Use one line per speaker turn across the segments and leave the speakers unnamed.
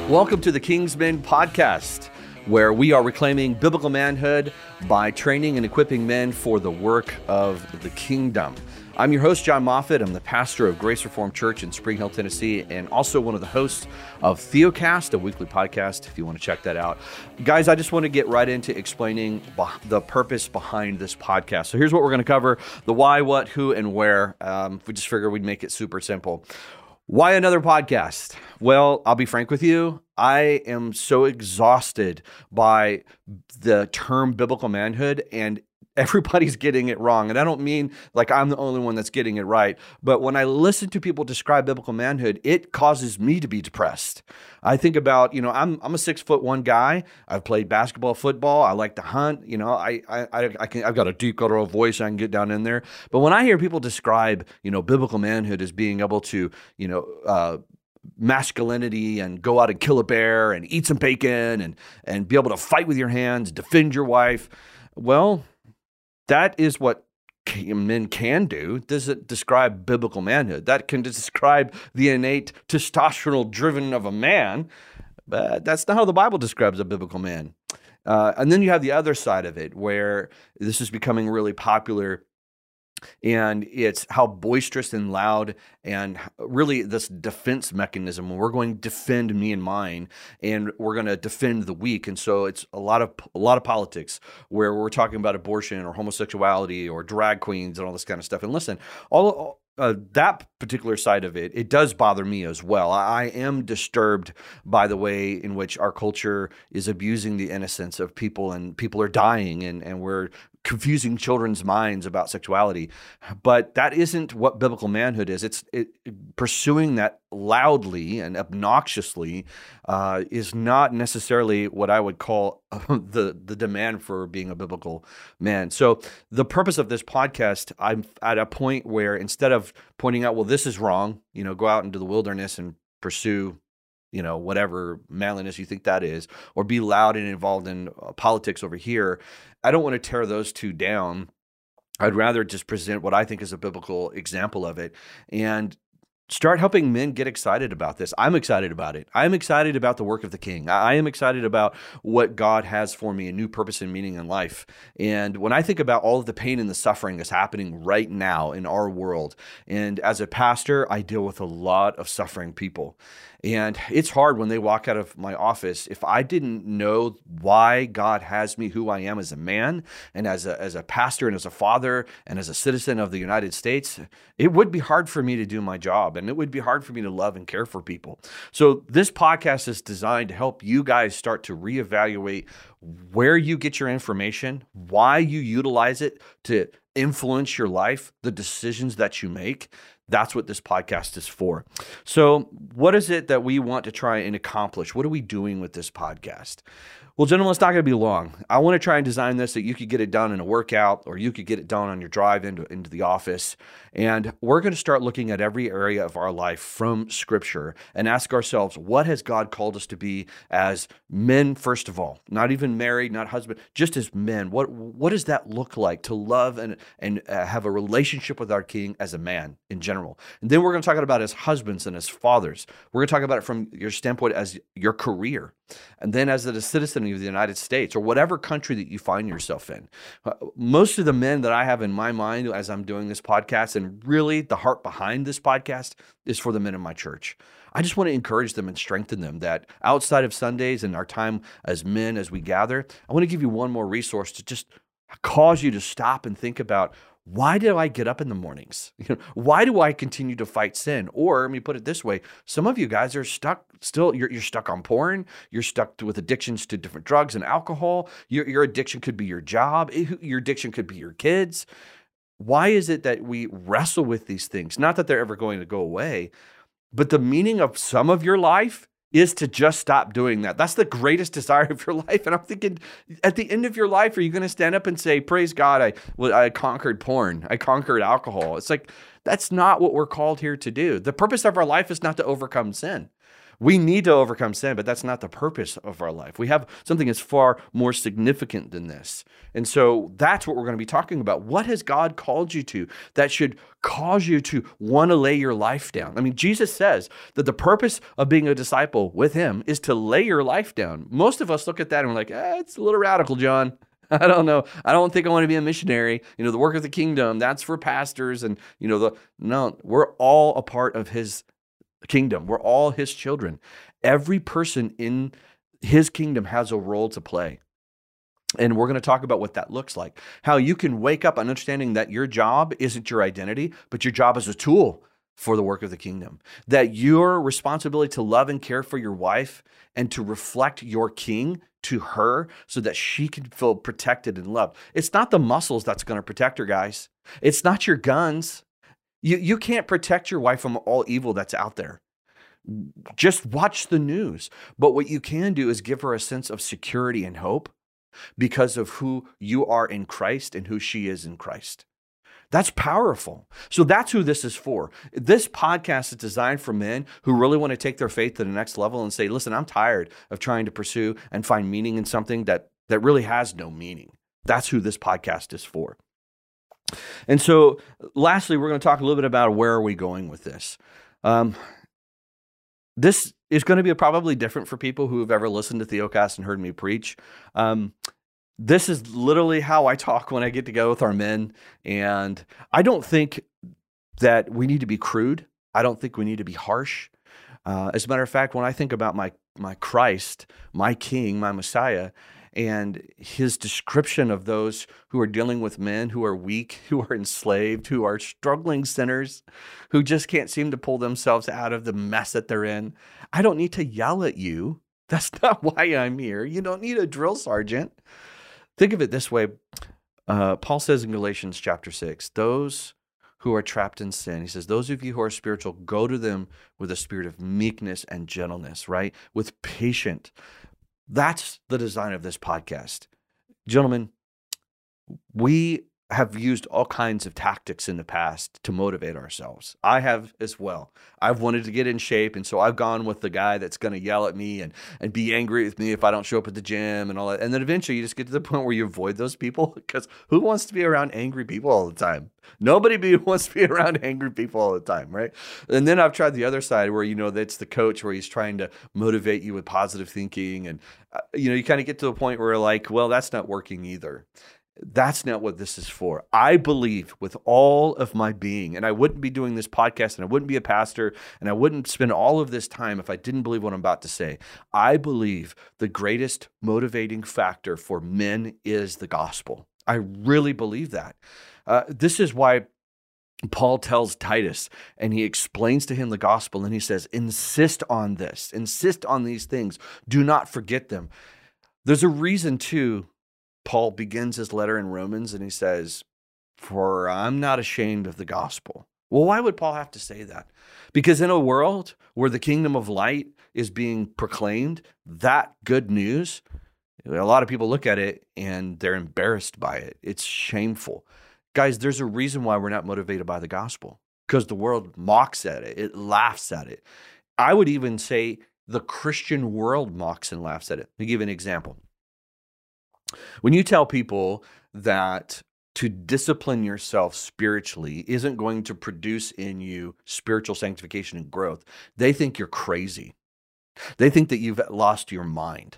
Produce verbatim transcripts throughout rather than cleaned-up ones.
Welcome to the Kingsmen Podcast, where we are reclaiming biblical manhood by training and equipping men for the work of the kingdom. I'm your host, John Moffitt. I'm the pastor of Grace Reformed Church in Spring Hill, Tennessee, and also one of the hosts of Theocast, a weekly podcast, if you want to check that out. Guys, I just want to get right into explaining the purpose behind this podcast. So here's what we're going to cover: the why, what, who, and where. Um, we just figured we'd make it super simple. Why another podcast? Well, I'll be frank with you. I am so exhausted by the term biblical manhood, and everybody's getting it wrong. And I don't mean like I'm the only one that's getting it right, but when I listen to people describe biblical manhood, it causes me to be depressed. I think about, you know, I'm I'm a six foot one guy. I've played basketball, football. I like to hunt. You know, I I I can I've got a deep guttural voice. I can get down in there. But when I hear people describe, you know, biblical manhood as being able to, you know, uh, masculinity and go out and kill a bear and eat some bacon and and be able to fight with your hands, defend your wife, well, that is what men can do. Does it describe biblical manhood? That can describe the innate testosterone driven of a man, but that's not how the Bible describes a biblical man. Uh, and then you have the other side of it, where this is becoming really popular, and it's how boisterous and loud and really this defense mechanism when we're going to defend me and mine, and we're going to defend the weak. And so it's a lot of a lot of politics where we're talking about abortion or homosexuality or drag queens and all this kind of stuff. And listen, all uh, that particular side of it, it does bother me as well. I, I am disturbed by the way in which our culture is abusing the innocence of people, and people are dying, and, and we're confusing children's minds about sexuality. But that isn't what biblical manhood is. It's it, pursuing that loudly and obnoxiously uh, is not necessarily what I would call the the demand for being a biblical man. So the purpose of this podcast, I'm at a point where instead of pointing out, well, this is wrong, you know, go out into the wilderness and pursue, you know, whatever manliness you think that is, or be loud and involved in uh, politics over here. I don't want to tear those two down. I'd rather just present what I think is a biblical example of it and start helping men get excited about this. I'm excited about it. I'm excited about the work of the King. I am excited about what God has for me, a new purpose and meaning in life. And when I think about all of the pain and the suffering that's happening right now in our world, and as a pastor, I deal with a lot of suffering people. And it's hard when they walk out of my office. If I didn't know why God has me who I am as a man and as a, as a pastor and as a father and as a citizen of the United States, it would be hard for me to do my job, and it would be hard for me to love and care for people. So this podcast is designed to help you guys start to reevaluate where you get your information, why you utilize it to influence your life, the decisions that you make. That's what this podcast is for. So what is it that we want to try and accomplish? What are we doing with this podcast? Well, gentlemen, it's not going to be long. I want to try and design this that you could get it done in a workout, or you could get it done on your drive into, into the office. And we're going to start looking at every area of our life from Scripture and ask ourselves, what has God called us to be as men, first of all? Not even married, not husband, just as men. What what does that look like to love and, and uh, have a relationship with our King as a man in general? And then we're going to talk about as husbands and as fathers. We're going to talk about it from your standpoint as your career. And then as a citizen of the United States or whatever country that you find yourself in. Uh, most of the men that I have in my mind as I'm doing this podcast, and really the heart behind this podcast, is for the men in my church. I just want to encourage them and strengthen them that outside of Sundays and our time as men as we gather, I want to give you one more resource to just cause you to stop and think about, why do I get up in the mornings? You know, why do I continue to fight sin? Or let me put it this way: some of you guys are stuck still. You're, you're stuck on porn. You're stuck with addictions to different drugs and alcohol. Your, your addiction could be your job. Your addiction could be your kids. Why is it that we wrestle with these things? Not that they're ever going to go away, but the meaning of some of your life is to just stop doing that. That's the greatest desire of your life. And I'm thinking, at the end of your life, are you going to stand up and say, praise God, I, well, I conquered porn. I conquered alcohol. It's like, that's not what we're called here to do. The purpose of our life is not to overcome sin. We need to overcome sin, but that's not the purpose of our life. We have something that's far more significant than this. And so that's what we're going to be talking about. What has God called you to that should cause you to want to lay your life down? I mean, Jesus says that the purpose of being a disciple with him is to lay your life down. Most of us look at that and we're like, eh, it's a little radical, John. I don't know. I don't think I want to be a missionary. You know, the work of the kingdom, that's for pastors. And, you know, the no, we're all a part of his kingdom. We're all his children. Every person in his kingdom has a role to play. And we're going to talk about what that looks like. How you can wake up understanding that your job isn't your identity, but your job is a tool for the work of the kingdom. That your responsibility to love and care for your wife and to reflect your king to her so that she can feel protected and loved. It's not the muscles that's going to protect her, guys. It's not your guns. You, you can't protect your wife from all evil that's out there. Just watch the news. But what you can do is give her a sense of security and hope because of who you are in Christ and who she is in Christ. That's powerful. So that's who this is for. This podcast is designed for men who really want to take their faith to the next level and say, listen, I'm tired of trying to pursue and find meaning in something that, that really has no meaning. That's who this podcast is for. And so lastly, we're going to talk a little bit about where are we going with this. Um, this is going to be probably different for people who have ever listened to Theocast and heard me preach. Um, this is literally how I talk when I get to go with our men. And I don't think that we need to be crude. I don't think we need to be harsh. Uh, as a matter of fact, when I think about my, my Christ, my King, my Messiah, and his description of those who are dealing with men who are weak, who are enslaved, who are struggling sinners, who just can't seem to pull themselves out of the mess that they're in. I don't need to yell at you. That's not why I'm here. You don't need a drill sergeant. Think of it this way. Uh, Paul says in Galatians chapter six, those who are trapped in sin, he says, those of you who are spiritual, go to them with a spirit of meekness and gentleness, right? With patience. That's the design of this podcast. Gentlemen, we have used all kinds of tactics in the past to motivate ourselves. I have as well. I've wanted to get in shape, and so I've gone with the guy that's going to yell at me and, and be angry with me if I don't show up at the gym and all that. And then eventually you just get to the point where you avoid those people, because who wants to be around angry people all the time? Nobody be, wants to be around angry people all the time, right? And then I've tried the other side where, you know, that's the coach where he's trying to motivate you with positive thinking. And, uh, you know, you kind of get to a point where like, well, that's not working either. That's not what this is for. I believe with all of my being, and I wouldn't be doing this podcast, and I wouldn't be a pastor, and I wouldn't spend all of this time if I didn't believe what I'm about to say. I believe the greatest motivating factor for men is the gospel. I really believe that. Uh, this is why Paul tells Titus, and he explains to him the gospel, and he says, insist on this, insist on these things. Do not forget them. There's a reason, too, Paul begins his letter in Romans and he says, for I'm not ashamed of the gospel. Well, why would Paul have to say that? Because in a world where the kingdom of light is being proclaimed, that good news, a lot of people look at it and they're embarrassed by it. It's shameful. Guys, there's a reason why we're not motivated by the gospel, because the world mocks at it. It laughs at it. I would even say the Christian world mocks and laughs at it. Let me give you an example. When you tell people that to discipline yourself spiritually isn't going to produce in you spiritual sanctification and growth, they think you're crazy. They think that you've lost your mind.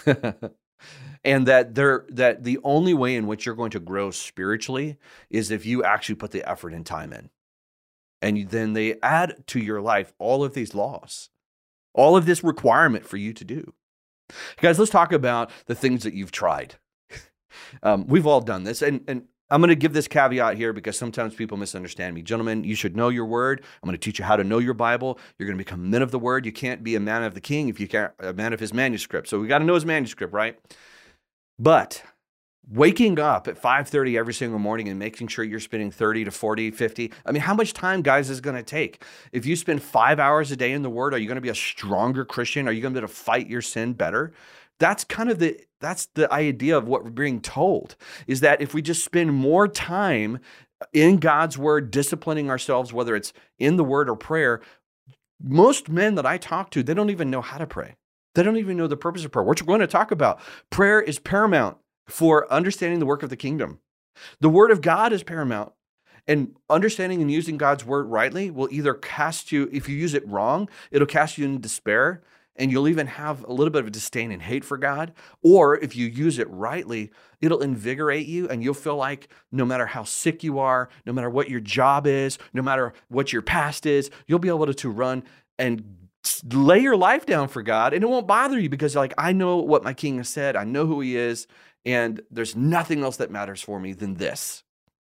And that they're, that the only way in which you're going to grow spiritually is if you actually put the effort and time in. And then they add to your life all of these laws, all of this requirement for you to do. Guys, let's talk about the things that you've tried. um, we've all done this. And, and I'm going to give this caveat here because sometimes people misunderstand me. Gentlemen, you should know your word. I'm going to teach you how to know your Bible. You're going to become men of the word. You can't be a man of the king if you can't a man of his manuscript. So we got to know his manuscript, right? But waking up at five thirty every single morning and making sure you're spending thirty to forty, fifty. I mean, how much time, guys, is going to take? If you spend five hours a day in the Word, are you going to be a stronger Christian? Are you going to be able to fight your sin better? That's kind of the, that's the idea of what we're being told, is that if we just spend more time in God's Word, disciplining ourselves, whether it's in the Word or prayer, Most men that I talk to, they don't even know how to pray. They don't even know the purpose of prayer, which we're going to talk about. Prayer is paramount for understanding the work of the kingdom. The word of God is paramount. And understanding and using God's word rightly will either cast you, if you use it wrong, it'll cast you into despair, and you'll even have a little bit of a disdain and hate for God. Or if you use it rightly, it'll invigorate you, and you'll feel like no matter how sick you are, no matter what your job is, no matter what your past is, you'll be able to, to run and lay your life down for God, and it won't bother you because you're like, I know what my King has said, I know who he is, and there's nothing else that matters for me than this.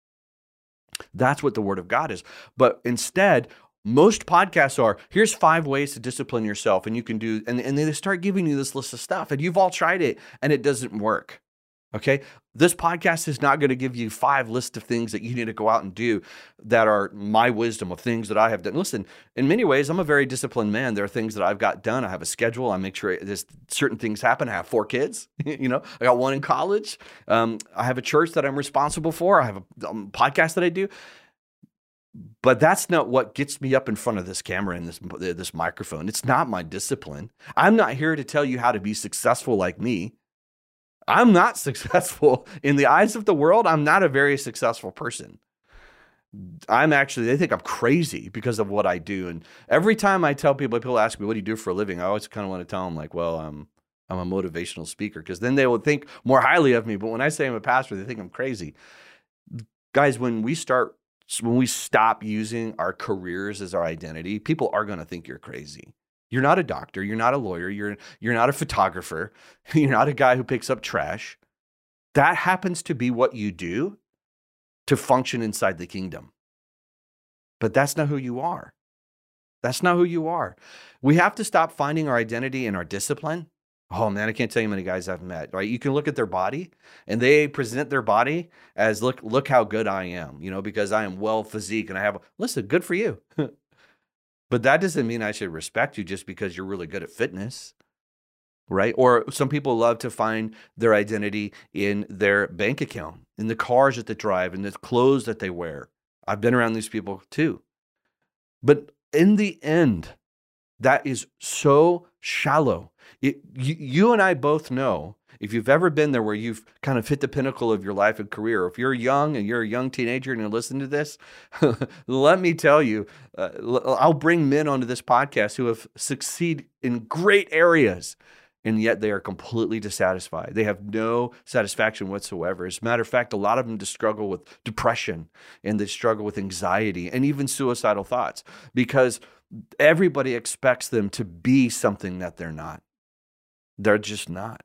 That's what the word of God is. But instead, most podcasts are, here's five ways to discipline yourself, and you can do, and, and they start giving you this list of stuff, and you've all tried it, and it doesn't work. Okay? This podcast is not going to give you five lists of things that you need to go out and do that are my wisdom of things that I have done. Listen, in many ways, I'm a very disciplined man. There are things that I've got done. I have a schedule. I make sure there's certain things happen. I have four kids. You know, I got one in college. Um, I have a church that I'm responsible for. I have a um, podcast that I do. But that's not what gets me up in front of this camera and this this microphone. It's not my discipline. I'm not here to tell you how to be successful like me. I'm not successful. In the eyes of the world, I'm not a very successful person. I'm actually, they think I'm crazy because of what I do. And every time I tell people, people ask me, what do you do for a living? I always kind of want to tell them like, well, um, I'm a motivational speaker, because then they will think more highly of me. But when I say I'm a pastor, they think I'm crazy. Guys, when we start, when we stop using our careers as our identity, people are going to think you're crazy. You're not a doctor. You're not a lawyer. You're, you're not a photographer. You're not a guy who picks up trash. That happens to be what you do to function inside the kingdom. But that's not who you are. That's not who you are. We have to stop finding our identity in our discipline. Oh man, I can't tell you how many guys I've met, right? You can look at their body and they present their body as, look, look how good I am, you know, because I am well physique and I have, listen, good for you. But that doesn't mean I should respect you just because you're really good at fitness, right? Or some people love to find their identity in their bank account, in the cars that they drive, in the clothes that they wear. I've been around these people too. But in the end, that is so shallow. It, you, you and I both know, if you've ever been there where you've kind of hit the pinnacle of your life and career, if you're young and you're a young teenager and you're listening to this, let me tell you, uh, I'll bring men onto this podcast who have succeeded in great areas, and yet they are completely dissatisfied. They have no satisfaction whatsoever. As a matter of fact, a lot of them just struggle with depression, and they struggle with anxiety and even suicidal thoughts, because everybody expects them to be something that they're not. They're just not.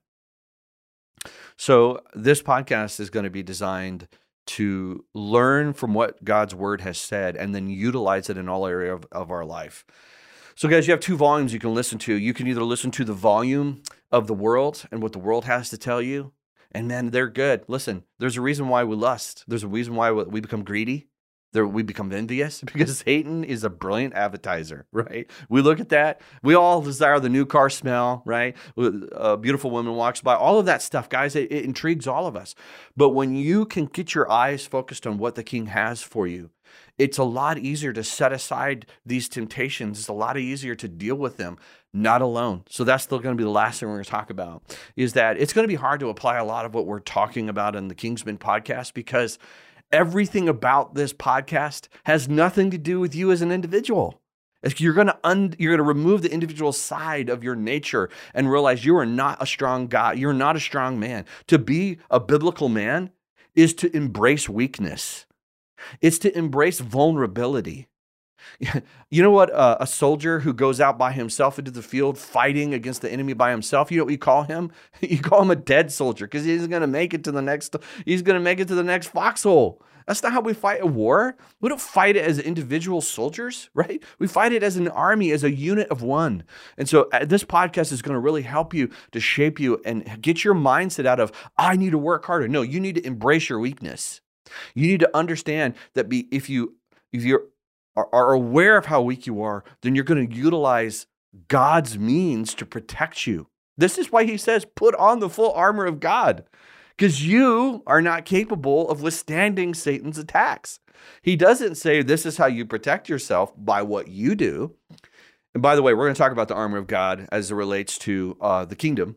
So this podcast is going to be designed to learn from what God's word has said and then utilize it in all areas of, of our life. So guys, you have two volumes you can listen to. You can either listen to the volume of the world and what the world has to tell you, and man, they're good. Listen, there's a reason why we lust. There's a reason why we become greedy. There, we become envious, because Satan is a brilliant advertiser, right? We look at that. We all desire the new car smell, right? A beautiful woman walks by. All of that stuff, guys, it, it intrigues all of us. But when you can get your eyes focused on what the King has for you, it's a lot easier to set aside these temptations. It's a lot easier to deal with them, not alone. So that's still going to be the last thing we're going to talk about, is that it's going to be hard to apply a lot of what we're talking about in the Kingsman podcast, because everything about this podcast has nothing to do with you as an individual. You're going to un- you're going to remove the individual side of your nature and realize you are not a strong guy. You're not a strong man. To be a biblical man is to embrace weakness. It's to embrace vulnerability. You know what? Uh, a soldier who goes out by himself into the field fighting against the enemy by himself, you know what you call him? You call him a dead soldier, because he's going to make it to the next, he's going to make it to the next foxhole. That's not how we fight a war. We don't fight it as individual soldiers, right? We fight it as an army, as a unit of one. And so uh, this podcast is going to really help you to shape you and get your mindset out of, I need to work harder. No, you need to embrace your weakness. You need to understand that be, if you, if you're, are aware of how weak you are, then you're going to utilize God's means to protect you. This is why he says, put on the full armor of God, because you are not capable of withstanding Satan's attacks. He doesn't say this is how you protect yourself by what you do. And by the way, we're going to talk about the armor of God as it relates to uh, the kingdom.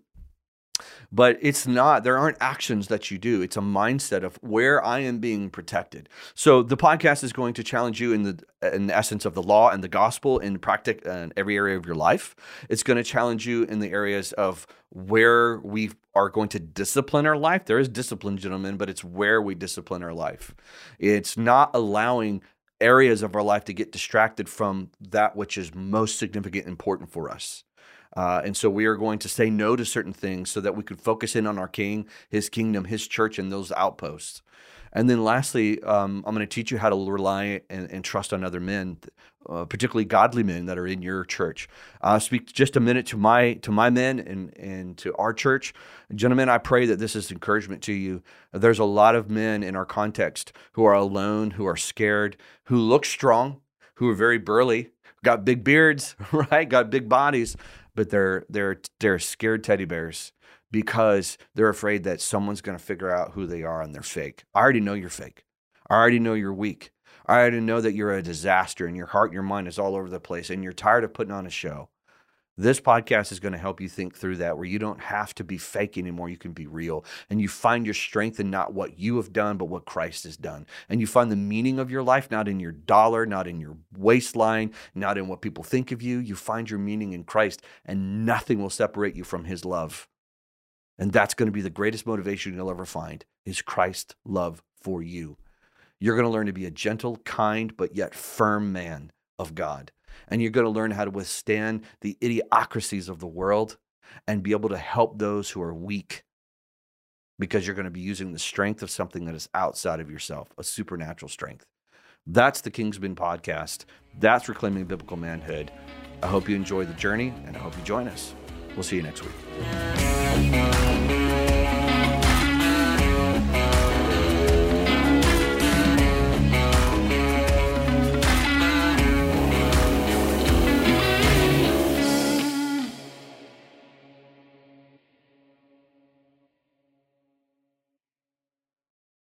But it's not, there aren't actions that you do. It's a mindset of where I am being protected. So the podcast is going to challenge you in the in the essence of the law and the gospel in practic in every area of your life. It's going to challenge you in the areas of where we are going to discipline our life. There is discipline, gentlemen, but it's where we discipline our life. It's not allowing areas of our life to get distracted from that which is most significant and important for us. Uh, and so we are going to say no to certain things so that we could focus in on our King, his kingdom, his church, and those outposts. And then lastly, um, I'm going to teach you how to rely and, and trust on other men, uh, particularly godly men that are in your church. I'll speak just a minute to my to my men and, and to our church. Gentlemen, I pray that this is encouragement to you. There's a lot of men in our context who are alone, who are scared, who look strong, who are very burly, got big beards, right? Got big bodies. But they're they're they're scared teddy bears because they're afraid that someone's going to figure out who they are and they're fake. I already know you're fake. I already know you're weak. I already know that you're a disaster and your heart and your mind is all over the place and you're tired of putting on a show. This podcast is going to help you think through that, where you don't have to be fake anymore. You can be real, and you find your strength in not what you have done, but what Christ has done. And you find the meaning of your life, not in your dollar, not in your waistline, not in what people think of you. You find your meaning in Christ, and nothing will separate you from his love. And that's going to be the greatest motivation you'll ever find, is Christ's love for you. You're going to learn to be a gentle, kind, but yet firm man of God. And you're going to learn how to withstand the idiocracies of the world and be able to help those who are weak, because you're going to be using the strength of something that is outside of yourself, a supernatural strength. That's the Kingsman podcast. That's Reclaiming Biblical Manhood. I hope you enjoy the journey, and I hope you join us. We'll see you next week.